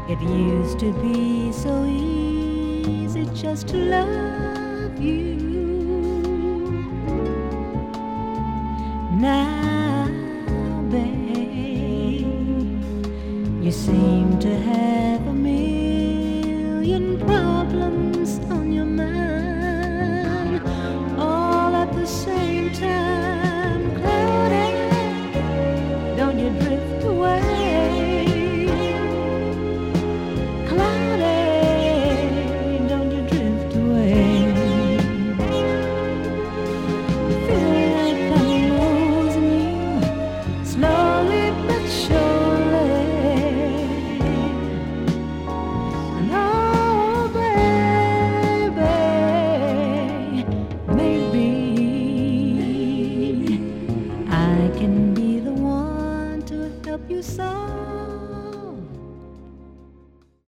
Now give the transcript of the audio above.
It used to be so easy just to love you. Now, babe, you seem to have a million problems on your mind, all at the same time. Cloudy, don't you drift away. Can be the one to help you solve